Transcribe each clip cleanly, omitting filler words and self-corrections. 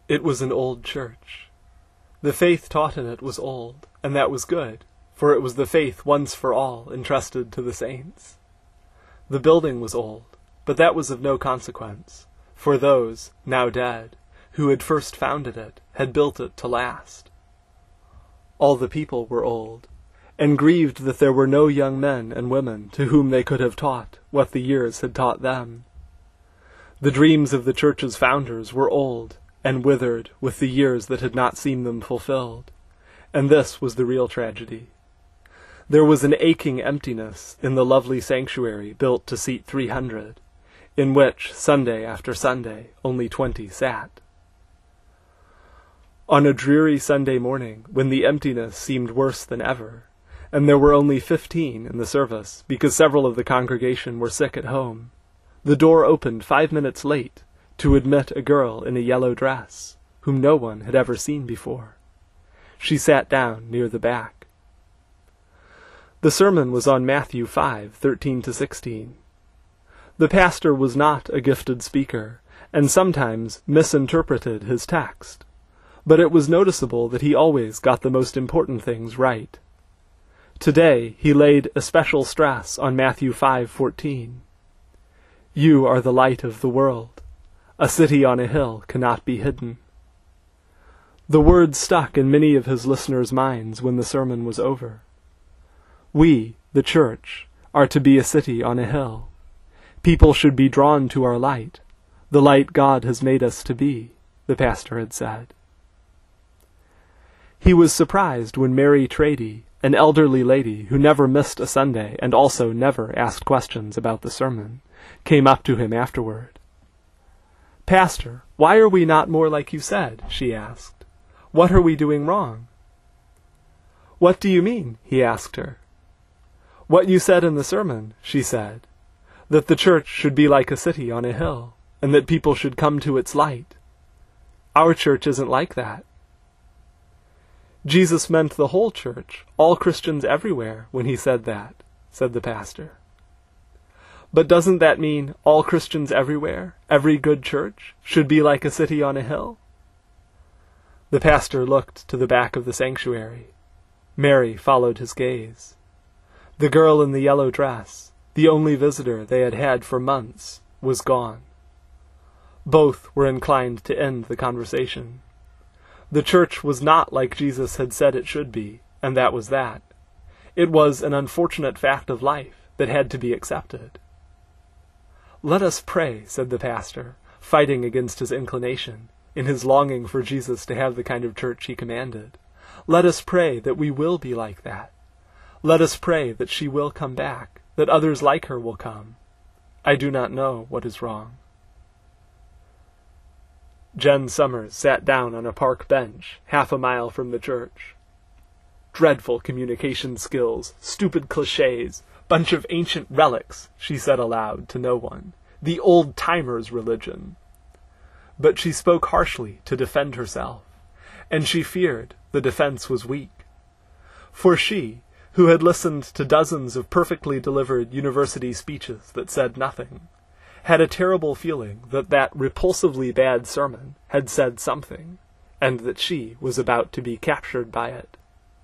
It was an old church. The faith taught in it was old, and that was good, for it was the faith once for all entrusted to the saints. The building was old, but that was of no consequence, for those, now dead, who had first founded it, had built it to last. All the people were old, and grieved that there were no young men and women to whom they could have taught what the years had taught them. The dreams of the church's founders were old, and withered with the years that had not seen them fulfilled, and this was the real tragedy. There was an aching emptiness in the lovely sanctuary built to seat 300, in which, Sunday after Sunday, only 20 sat. On a dreary Sunday morning, when the emptiness seemed worse than ever, and there were only 15 in the service because several of the congregation were sick at home, the door opened 5 minutes late to admit a girl in a yellow dress, whom no one had ever seen before. She sat down near the back. The sermon was on Matthew 5:13-16. The pastor was not a gifted speaker, and sometimes misinterpreted his text, but it was noticeable that he always got the most important things right. Today he laid especial stress on Matthew 5:14. You are the light of the world. A city on a hill cannot be hidden. The words stuck in many of his listeners' minds when the sermon was over. We, the church, are to be a city on a hill. People should be drawn to our light, the light God has made us to be, the pastor had said. He was surprised when Mary Trady, an elderly lady who never missed a Sunday and also never asked questions about the sermon, came up to him afterward. "Pastor, why are we not more like you said?" she asked. "What are we doing wrong?" "What do you mean?" he asked her. "What you said in the sermon," she said, "that the church should be like a city on a hill, and that people should come to its light. Our church isn't like that." "Jesus meant the whole church, all Christians everywhere, when he said that," said the pastor. "But doesn't that mean all Christians everywhere, every good church, should be like a city on a hill?" The pastor looked to the back of the sanctuary. Mary followed his gaze. The girl in the yellow dress, the only visitor they had had for months, was gone. Both were inclined to end the conversation. The church was not like Jesus had said it should be, and that was that. It was an unfortunate fact of life that had to be accepted. "Let us pray," said the pastor, fighting against his inclination, in his longing for Jesus to have the kind of church he commanded. "Let us pray that we will be like that. Let us pray that she will come back, that others like her will come. I do not know what is wrong." Jen Summers sat down on a park bench, half a mile from the church. "Dreadful communication skills, stupid cliches, bunch of ancient relics," she said aloud to no one. "The old-timers' religion." But she spoke harshly to defend herself, and she feared the defense was weak. For she, who had listened to dozens of perfectly delivered university speeches that said nothing, had a terrible feeling that that repulsively bad sermon had said something, and that she was about to be captured by it.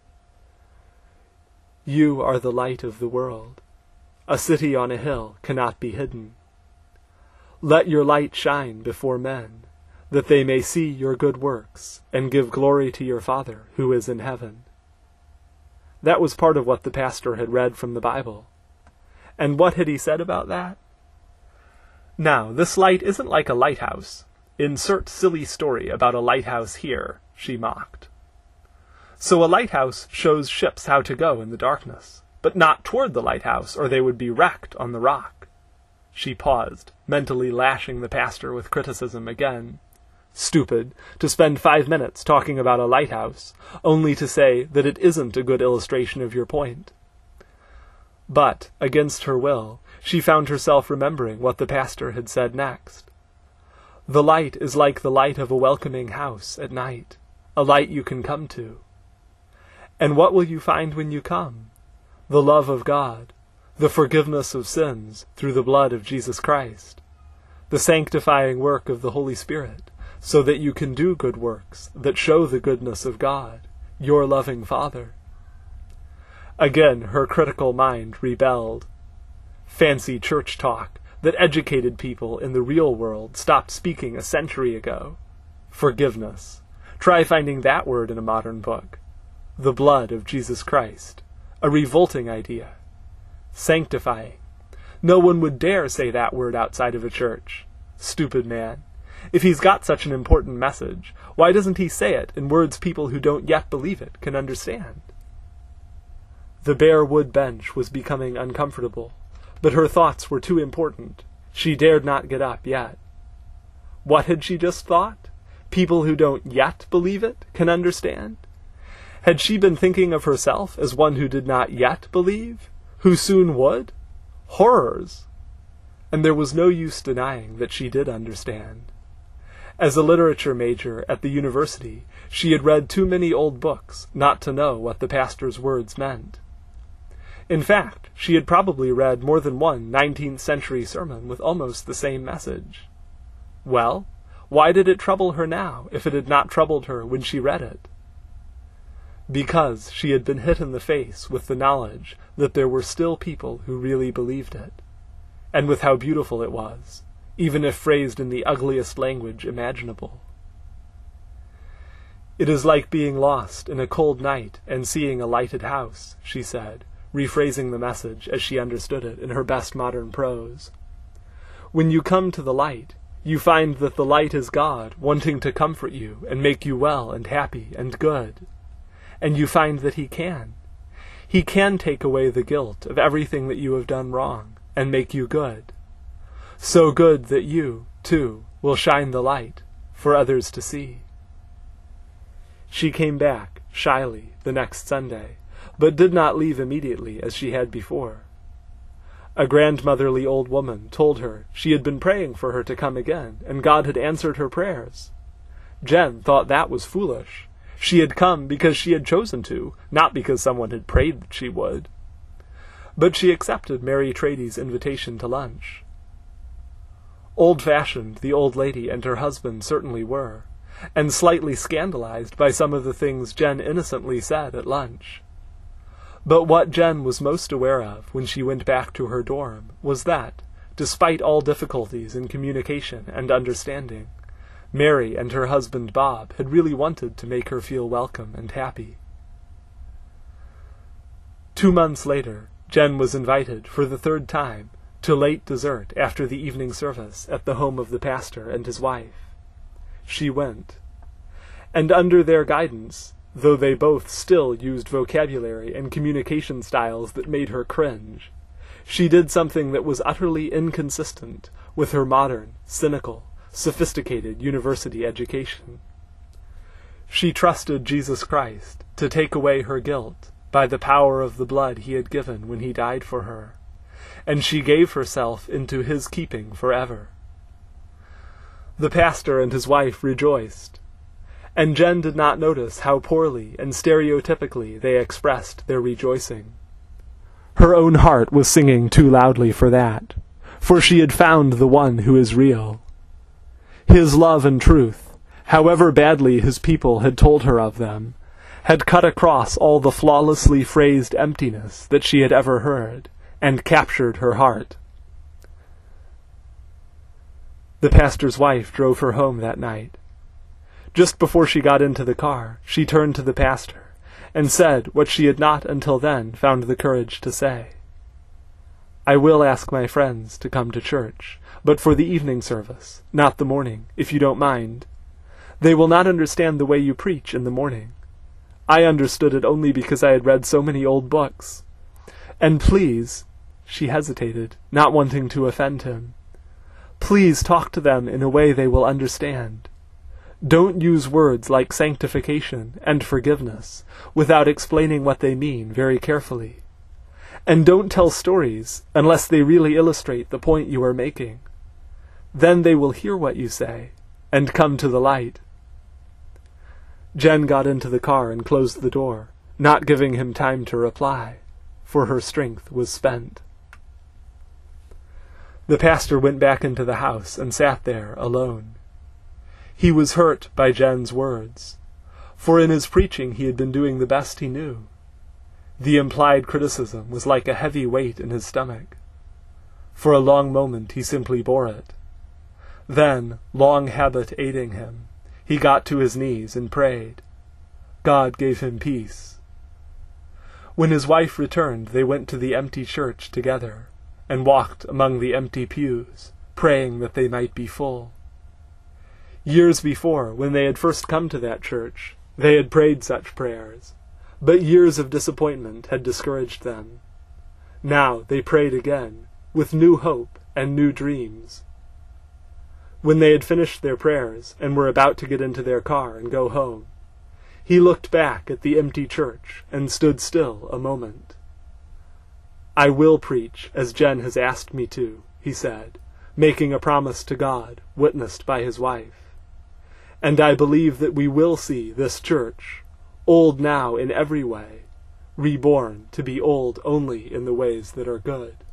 You are the light of the world. A city on a hill cannot be hidden. Let your light shine before men, that they may see your good works, and give glory to your Father who is in heaven. That was part of what the pastor had read from the Bible. And what had he said about that? "Now, this light isn't like a lighthouse. Insert silly story about a lighthouse here," she mocked. "So a lighthouse shows ships how to go in the darkness, but not toward the lighthouse, or they would be wrecked on the rock." She paused, mentally lashing the pastor with criticism again. Stupid, to spend 5 minutes talking about a lighthouse, only to say that it isn't a good illustration of your point. But, against her will, she found herself remembering what the pastor had said next. The light is like the light of a welcoming house at night, a light you can come to. And what will you find when you come? The love of God, the forgiveness of sins through the blood of Jesus Christ, the sanctifying work of the Holy Spirit, so that you can do good works that show the goodness of God, your loving Father. Again her critical mind rebelled. Fancy church talk that educated people in the real world stopped speaking a century ago. Forgiveness. Try finding that word in a modern book. The blood of Jesus Christ. A revolting idea. Sanctifying. No one would dare say that word outside of a church. Stupid man. If he's got such an important message, why doesn't he say it in words people who don't yet believe it can understand? The bare wood bench was becoming uncomfortable, but her thoughts were too important. She dared not get up yet. What had she just thought? People who don't yet believe it can understand? Had she been thinking of herself as one who did not yet believe? Who soon would? Horrors! And there was no use denying that she did understand. As a literature major at the university, she had read too many old books not to know what the pastor's words meant. In fact, she had probably read more than one 19th century sermon with almost the same message. Well, why did it trouble her now if it had not troubled her when she read it? Because she had been hit in the face with the knowledge that there were still people who really believed it, and with how beautiful it was, even if phrased in the ugliest language imaginable. "It is like being lost in a cold night and seeing a lighted house," she said, rephrasing the message as she understood it in her best modern prose. "When you come to the light, you find that the light is God wanting to comfort you and make you well and happy and good. And you find that He can. He can take away the guilt of everything that you have done wrong and make you good. So good that you, too, will shine the light for others to see." She came back, shyly, the next Sunday, but did not leave immediately as she had before. A grandmotherly old woman told her she had been praying for her to come again, and God had answered her prayers. Jen thought that was foolish. She had come because she had chosen to, not because someone had prayed that she would. But she accepted Mary Trady's invitation to lunch. Old-fashioned the old lady and her husband certainly were, and slightly scandalized by some of the things Jen innocently said at lunch. But what Jen was most aware of when she went back to her dorm was that, despite all difficulties in communication and understanding, Mary and her husband Bob had really wanted to make her feel welcome and happy. 2 months later, Jen was invited for the 3rd time to late dessert after the evening service at the home of the pastor and his wife. She went. And under their guidance, though they both still used vocabulary and communication styles that made her cringe, she did something that was utterly inconsistent with her modern, cynical, sophisticated university education. She trusted Jesus Christ to take away her guilt by the power of the blood He had given when He died for her, and she gave herself into His keeping forever. The pastor and his wife rejoiced, and Jen did not notice how poorly and stereotypically they expressed their rejoicing. Her own heart was singing too loudly for that, for she had found the one who is real. His love and truth, however badly His people had told her of them, had cut across all the flawlessly phrased emptiness that she had ever heard, and captured her heart. The pastor's wife drove her home that night. Just before she got into the car, she turned to the pastor and said what she had not until then found the courage to say. "I will ask my friends to come to church, but for the evening service, not the morning, if you don't mind. They will not understand the way you preach in the morning. I understood it only because I had read so many old books. And please," she hesitated, not wanting to offend him, "please talk to them in a way they will understand. Don't use words like sanctification and forgiveness without explaining what they mean very carefully. And don't tell stories unless they really illustrate the point you are making. Then they will hear what you say and come to the light." Jen got into the car and closed the door, not giving him time to reply, for her strength was spent. The pastor went back into the house and sat there alone. He was hurt by Jen's words, for in his preaching he had been doing the best he knew. The implied criticism was like a heavy weight in his stomach. For a long moment he simply bore it. Then, long habit aiding him, he got to his knees and prayed. God gave him peace. When his wife returned, they went to the empty church together, and walked among the empty pews, praying that they might be full. Years before, when they had first come to that church, they had prayed such prayers, but years of disappointment had discouraged them. Now they prayed again, with new hope and new dreams. When they had finished their prayers and were about to get into their car and go home, he looked back at the empty church and stood still a moment. "I will preach as Jen has asked me to," he said, making a promise to God, witnessed by his wife. "And I believe that we will see this church, old now in every way, reborn to be old only in the ways that are good."